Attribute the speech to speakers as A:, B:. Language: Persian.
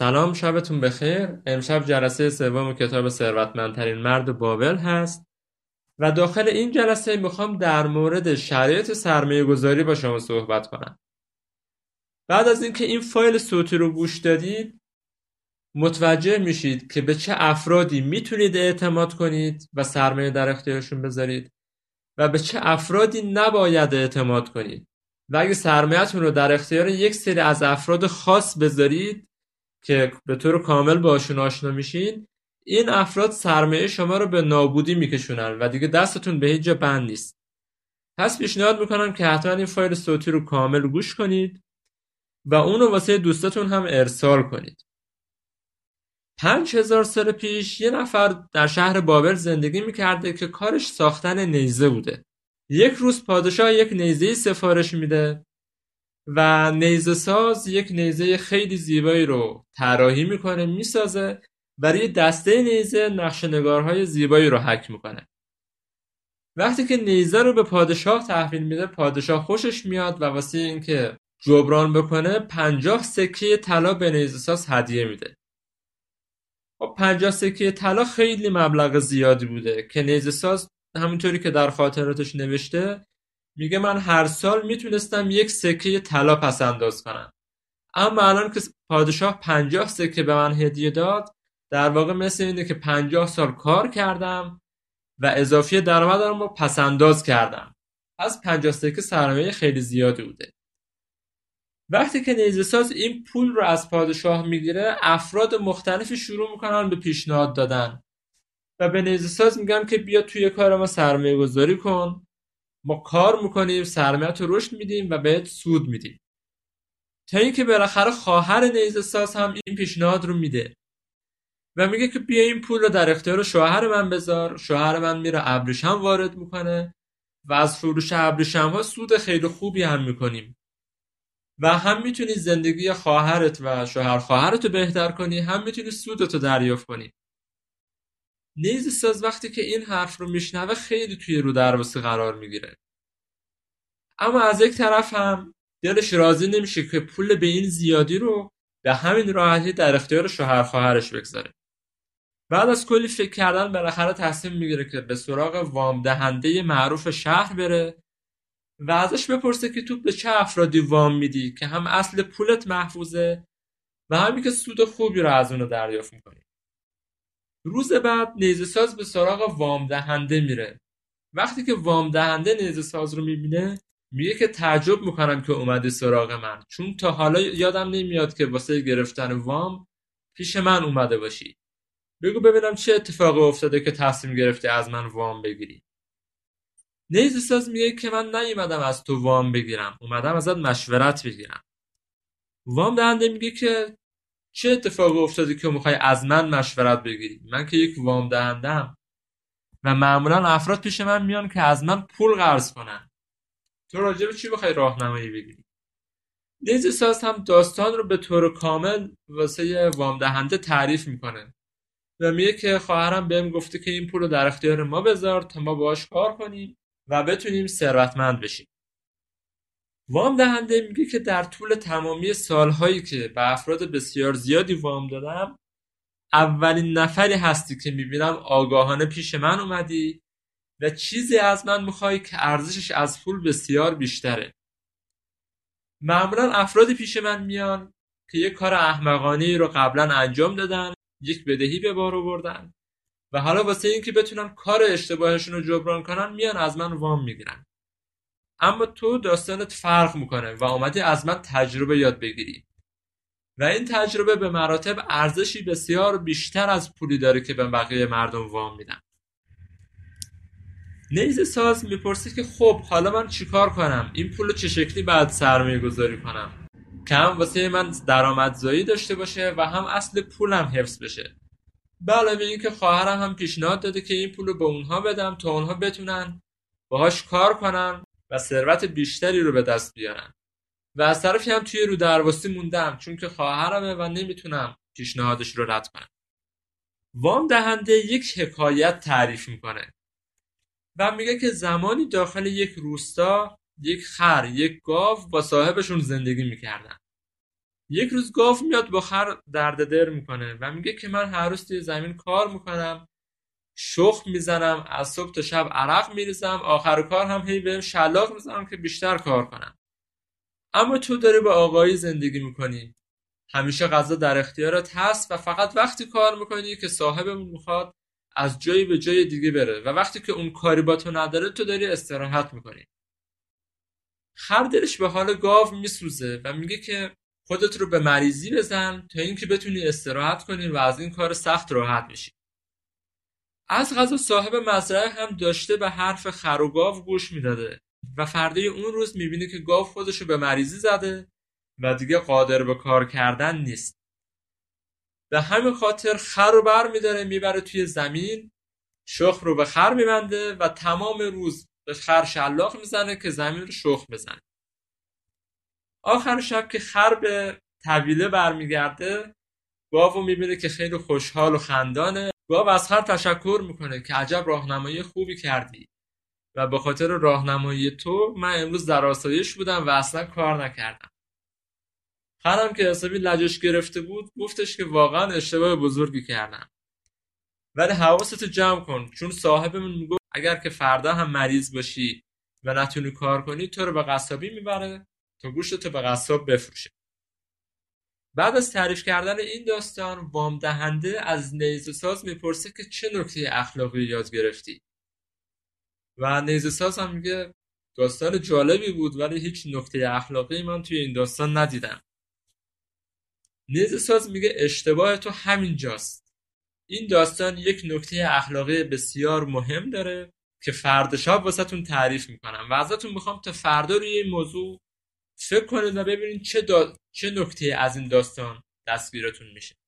A: سلام، شبتون بخیر. امشب جلسه سوم کتاب ثروتمندترین مرد بابل هست و داخل این جلسه میخوام در مورد شرایط سرمایه گذاری با شما صحبت کنم. بعد از اینکه این فایل صوتی رو گوش دادید متوجه میشید که به چه افرادی میتونید اعتماد کنید و سرمایه در اختیارشون بذارید و به چه افرادی نباید اعتماد کنید و اگه سرمایه‌تون رو در اختیار یک سری از افراد خاص بذارید که به طور کامل باشون آشنا میشین، این افراد سرمایه شما رو به نابودی میکشونن و دیگه دستتون به هیچ جا بند نیست. پس پیشنهاد میکنم که حتما این فایل صوتی رو کامل گوش کنید و اونو واسه دوستاتون هم ارسال کنید. 5000 سال پیش یه نفر در شهر بابل زندگی میکرده که کارش ساختن نیزه بوده. یک روز پادشاه یک نیزه سفارش میده و نیزه ساز یک نیزه خیلی زیبایی رو طراحی میکنه، میسازه، برای دسته نیزه نقشه نگارهای زیبایی رو حک میکنه. وقتی که نیزه رو به پادشاه تحویل میده، پادشاه خوشش میاد و واسه اینکه جبران بکنه 50 سکه طلا به نیزه ساز هدیه میده. 50 سکه طلا خیلی مبلغ زیادی بوده که نیزه ساز همونطوری که در خاطراتش نوشته میگه من هر سال میتونستم 1 سکه طلا پس انداز کنم، اما الان که پادشاه 50 سکه به من هدیه داد، در واقع مثل اینه که 50 سال کار کردم و اضافی درآمدم رو پس انداز کردم. پس 50 سکه سرمایه خیلی زیادی بوده. وقتی که نیزه ساز این پول رو از پادشاه میگیره، افراد مختلفی شروع میکنن به پیشنهاد دادن و به نیزه ساز میگن که بیا توی کار ما سرمایه گذاری کن، ما کار میکنیم، سرمایه‌ت رو رشد میدیم و بهت سود میدیم. تا اینکه بالاخره خواهر نیزه ساز هم این پیشنهاد رو میده و میگه که بیا این پول رو در اختیار شوهر من بذار. شوهر من میره ابریشم وارد میکنه و از فروش ابریشم ها سود خیلی خوبی هم میکنیم و هم میتونی زندگی خواهرت و شوهر خواهرت رو بهتر کنی، هم میتونی سودت رو دریافت کنی. نیزه ساز وقتی که این حرف رو میشنوه خیلی توی رو درواسی قرار میگیره، اما از یک طرف هم دلش راضی نمیشه که پول به این زیادی رو به همین راحتی در اختیار شوهر خواهرش بگذاره. بعد از کلی فکر کردن بالاخره تصمیم میگیره که به سراغ وام دهنده معروف شهر بره و ازش بپرسه که تو به چه افرادی وام میدی که هم اصل پولت محفوظه و همین که سود خوبی رو از اونو دریافت میکنی. روز بعد نیزه ساز به سراغ وام دهنده میره. وقتی که وام دهنده نیزه ساز رو میبینه میگه که تعجب میکنم که اومدی سراغ من، چون تا حالا یادم نمیاد که واسه گرفتن وام پیش من اومده باشی. بگو ببینم چه اتفاقی افتاده که تصمیم گرفتی از من وام بگیری. نیزه ساز میگه که من نیومدم از تو وام بگیرم، اومدم ازت مشورت بگیرم. وام دهنده میگه که چه اتفاقی افتاده که میخوای از من مشورت بگیری؟ من که یک وام دهنده‌ام و معمولا افراد پیش من میان که از من پول قرض کنن. تو راجع به چی بخوای راهنمایی بگیری؟ نیزه ساز هم داستان رو به طور کامل واسه وام دهنده تعریف میکنه و میگه که خواهرم بهم گفته که این پول رو در اختیار ما بذار تا ما باهاش کار کنیم و بتونیم ثروتمند بشیم. وام دهنده میگه که در طول تمامی سالهایی که به افراد بسیار زیادی وام دادم، اولین نفری هستی که میبینم آگاهانه پیش من اومدی و چیزی از من میخوای که ارزشش از پول بسیار بیشتره. معمولا افرادی پیش من میان که یک کار احمقانه‌ای رو قبلا انجام دادن، یک بدهی به بار آوردن و حالا واسه این که بتونن کار اشتباهشون رو جبران کنن میان از من وام میگیرن. اما تو داستانت فرق میکنه و اومدی از من تجربه یاد بگیری و این تجربه به مراتب ارزشی بسیار بیشتر از پولی داره که به بقیه مردم وام میدن. نیزه ساز میپرسه که خب حالا من چیکار کنم؟ این پولو چه شکلی باید سرمایه گذاری کنم که هم واسه من درآمدزایی داشته باشه و هم اصل پولم حفظ بشه؟ به علاوه این که خواهرم هم پیشنهاد داده که این پولو به اونها بدم تا اونها بتونن باهاش کار کنن و ثروت بیشتری رو به دست بیارن. و از طرفی هم توی رو درواسی موندم چون که خواهرمه و نمیتونم پیشنهادش رو رد کنم. وام دهنده یک حکایت تعریف میکنه و میگه که زمانی داخل یک روستا یک خر، یک گاو با صاحبشون زندگی میکردن. یک روز گاو میاد با خر درد دل میکنه و میگه که من هر روز توی زمین کار میکنم، شخم میزنم، از صبح تا شب عرق میریزم، آخر کار هم هی بهم شلاق میزنم که بیشتر کار کنم. اما تو داری به آقایی زندگی میکنی، همیشه غذا در اختیارت هست و فقط وقتی کار میکنی که صاحبمون میخواد از جایی به جای دیگه بره و وقتی که اون کاری با تو نداره تو داری استراحت میکنی. خر دلش به حال گاو میسوزه و میگه که خودت رو به مریضی بزن تا اینکه بتونی استراحت کنی و از این کار سخت راحت بشی. از قضا صاحب مزرعه هم داشته به حرف خر و گاو گوش میداده و فردای اون روز میبینه که گاو خودش رو به مریضی زده و دیگه قادر به کار کردن نیست. به همین خاطر خر رو بر میداره میبره توی زمین، شخم رو به خر میبنده و تمام روز به خر شلاق میزنه که زمین رو شخم بزنه. آخر شب که خر به طویله برمیگرده، گاو میبینه که خیلی خوشحال و خندانه. گاو از خر تشکر میکنه که عجب راهنمایی خوبی کردی و به خاطر راهنمایی تو من امروز در آسایش بودم و اصلا کار نکردم. خرم که حسابی لجش گرفته بود گفتش که واقعا اشتباه بزرگی کردم، ولی حواستو جمع کن چون صاحبمون میگه اگر که فردا هم مریض باشی و نتونی کار کنی تو رو به قصابی میبره تا گوشتو به قصاب بفروشه. بعد از تعریف کردن این داستان وام دهنده از نیزه ساز میپرسه که چه نکته اخلاقی یاد گرفتی و نیزه ساز هم میگه داستان جالبی بود ولی هیچ نکته اخلاقی من توی این داستان ندیدم. نیزه ساز میگه اشتباه تو همین جاست. این داستان یک نکته اخلاقی بسیار مهم داره که فردا شب واسهتون تعریف میکنم و ازتون میخوام تا فردا روی این موضوع فکر کنید و ببینید چه نکته از این داستان دستگیرتون میشه.